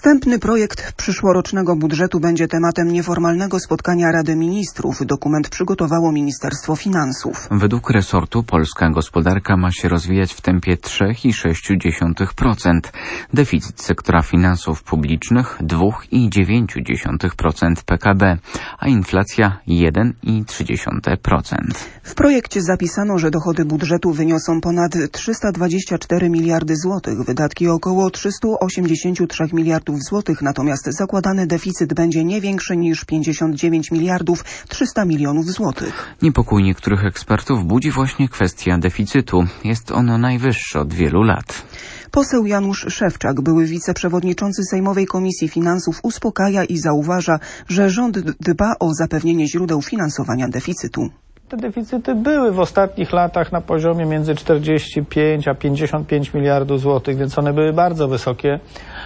Wstępny projekt przyszłorocznego budżetu będzie tematem nieformalnego spotkania Rady Ministrów. Dokument przygotowało Ministerstwo Finansów. Według resortu polska gospodarka ma się rozwijać w tempie 3,6%. Deficyt sektora finansów publicznych 2,9% PKB, a inflacja 1,3%. W projekcie zapisano, że dochody budżetu wyniosą ponad 324 miliardy złotych, wydatki około 383 miliardów złotych, natomiast zakładany deficyt będzie nie większy niż 59 miliardów 300 milionów złotych. Niepokój niektórych ekspertów budzi właśnie kwestia deficytu. Jest on najwyższy od wielu lat. Poseł Janusz Szewczak, były wiceprzewodniczący Sejmowej Komisji Finansów, uspokaja i zauważa, że rząd dba o zapewnienie źródeł finansowania deficytu. Te deficyty były w ostatnich latach na poziomie między 45 a 55 miliardów złotych, więc one były bardzo wysokie.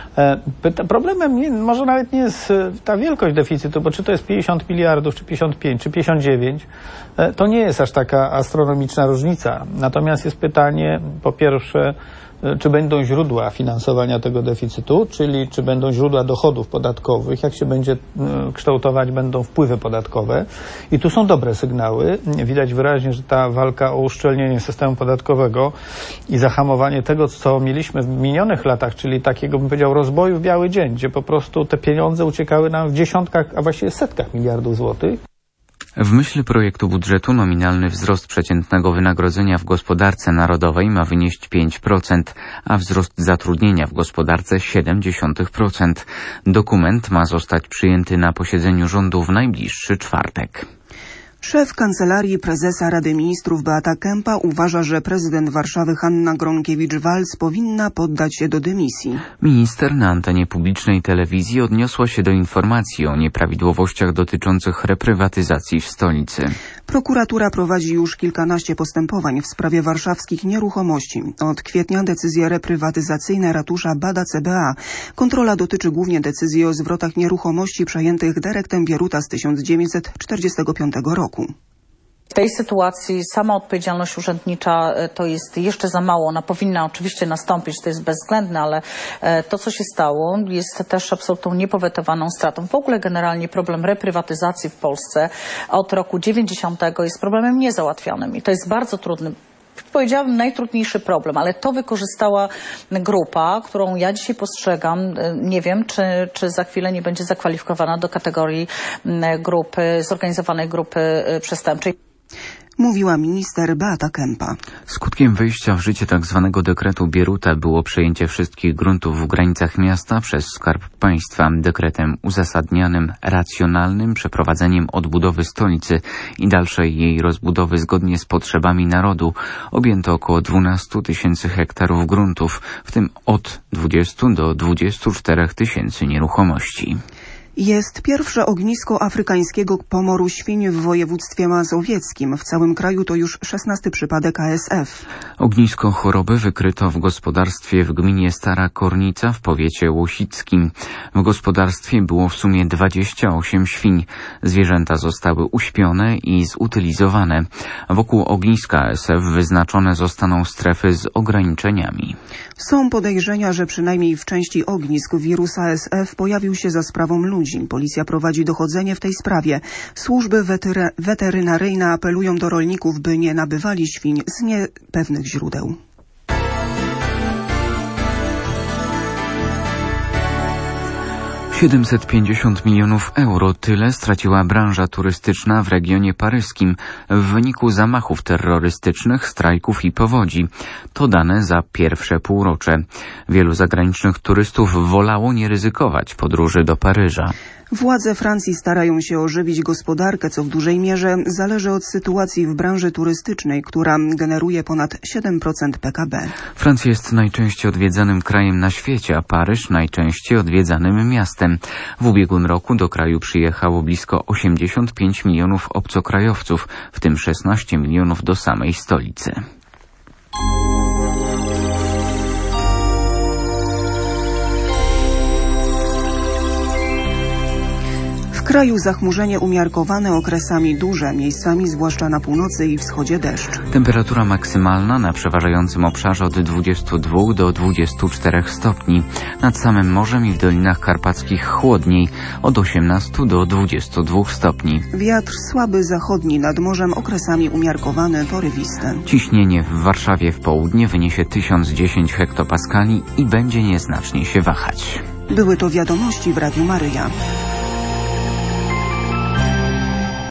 Problemem może nawet nie jest ta wielkość deficytu, bo czy to jest 50 miliardów, czy 55, czy 59, to nie jest aż taka astronomiczna różnica. Natomiast jest pytanie, po pierwsze, czy będą źródła finansowania tego deficytu, czyli czy będą źródła dochodów podatkowych, jak się będzie kształtować będą wpływy podatkowe. I tu są dobre sygnały. Widać wyraźnie, że ta walka o uszczelnienie systemu podatkowego i zahamowanie tego, co mieliśmy w minionych latach, czyli takiego, bym powiedział, rozboju w biały dzień, gdzie po prostu te pieniądze uciekały nam w dziesiątkach, a właściwie setkach miliardów złotych. W myśl projektu budżetu nominalny wzrost przeciętnego wynagrodzenia w gospodarce narodowej ma wynieść 5%, a wzrost zatrudnienia w gospodarce 0,7%. Dokument ma zostać przyjęty na posiedzeniu rządu w najbliższy czwartek. Szef Kancelarii Prezesa Rady Ministrów Beata Kempa uważa, że prezydent Warszawy Hanna Gronkiewicz-Waltz powinna poddać się do dymisji. Minister na antenie publicznej telewizji odniosła się do informacji o nieprawidłowościach dotyczących reprywatyzacji w stolicy. Prokuratura prowadzi już kilkanaście postępowań w sprawie warszawskich nieruchomości. Od kwietnia decyzje reprywatyzacyjne ratusza bada CBA. Kontrola dotyczy głównie decyzji o zwrotach nieruchomości przejętych dyrektem Bieruta z 1945 roku. W tej sytuacji sama odpowiedzialność urzędnicza to jest jeszcze za mało. Ona powinna oczywiście nastąpić, to jest bezwzględne, ale to, co się stało, jest też absolutną niepowetowaną stratą. W ogóle generalnie problem reprywatyzacji w Polsce od roku 90 jest problemem niezałatwionym i to jest bardzo trudny. Powiedziałabym najtrudniejszy problem, ale to wykorzystała grupa, którą ja dzisiaj postrzegam, nie wiem, czy za chwilę nie będzie zakwalifikowana do kategorii zorganizowanej grupy przestępczej. Mówiła minister Beata Kempa. Skutkiem wejścia w życie tzw. dekretu Bieruta było przejęcie wszystkich gruntów w granicach miasta przez Skarb Państwa. Dekretem uzasadnianym racjonalnym przeprowadzeniem odbudowy stolicy i dalszej jej rozbudowy zgodnie z potrzebami narodu objęto około 12 tysięcy hektarów gruntów, w tym od 20 do 24 tysięcy nieruchomości. Jest pierwsze ognisko afrykańskiego pomoru świń w województwie mazowieckim. W całym kraju to już 16. przypadek ASF. Ognisko choroby wykryto w gospodarstwie w gminie Stara Kornica w powiecie łosickim. W gospodarstwie było w sumie 28 świń. Zwierzęta zostały uśpione i zutylizowane. Wokół ogniska ASF wyznaczone zostaną strefy z ograniczeniami. Są podejrzenia, że przynajmniej w części ognisk wirus ASF pojawił się za sprawą ludzi. Policja prowadzi dochodzenie w tej sprawie. Służby weterynaryjne apelują do rolników, by nie nabywali świń z niepewnych źródeł. €750 milionów tyle straciła branża turystyczna w regionie paryskim w wyniku zamachów terrorystycznych, strajków i powodzi. To dane za pierwsze półrocze. Wielu zagranicznych turystów wolało nie ryzykować podróży do Paryża. Władze Francji starają się ożywić gospodarkę, co w dużej mierze zależy od sytuacji w branży turystycznej, która generuje ponad 7% PKB. Francja jest najczęściej odwiedzanym krajem na świecie, a Paryż najczęściej odwiedzanym miastem. W ubiegłym roku do kraju przyjechało blisko 85 milionów obcokrajowców, w tym 16 milionów do samej stolicy. W kraju zachmurzenie umiarkowane, okresami duże, miejscami zwłaszcza na północy i wschodzie deszcz. Temperatura maksymalna na przeważającym obszarze od 22 do 24 stopni. Nad samym morzem i w Dolinach Karpackich chłodniej, od 18 do 22 stopni. Wiatr słaby zachodni, nad morzem okresami umiarkowane, porywiste. Ciśnienie w Warszawie w południe wyniesie 1010 hektopaskali i będzie nieznacznie się wahać. Były to wiadomości w Radiu Maryja.